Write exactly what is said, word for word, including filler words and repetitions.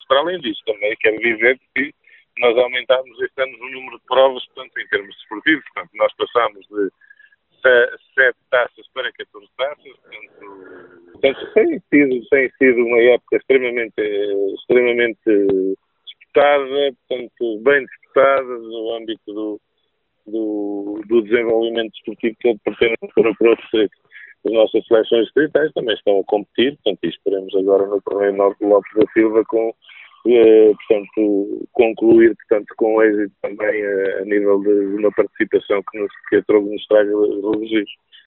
Para além disso, também quero dizer que nós aumentámos este ano o número de provas, portanto, em termos desportivos, portanto, nós passámos de sete taças para catorze taças, portanto, portanto tem, sido, tem sido uma época extremamente, extremamente disputada, portanto, bem disputada no âmbito do, do, do desenvolvimento desportivo que pretende por outros. As nossas seleções distritais também estão a competir, portanto, e esperemos agora no torneio Norte de Lopes da Silva com, eh, portanto, concluir, portanto, com êxito também eh, a nível de uma participação que, nos, que a Trogo nos traga relogios.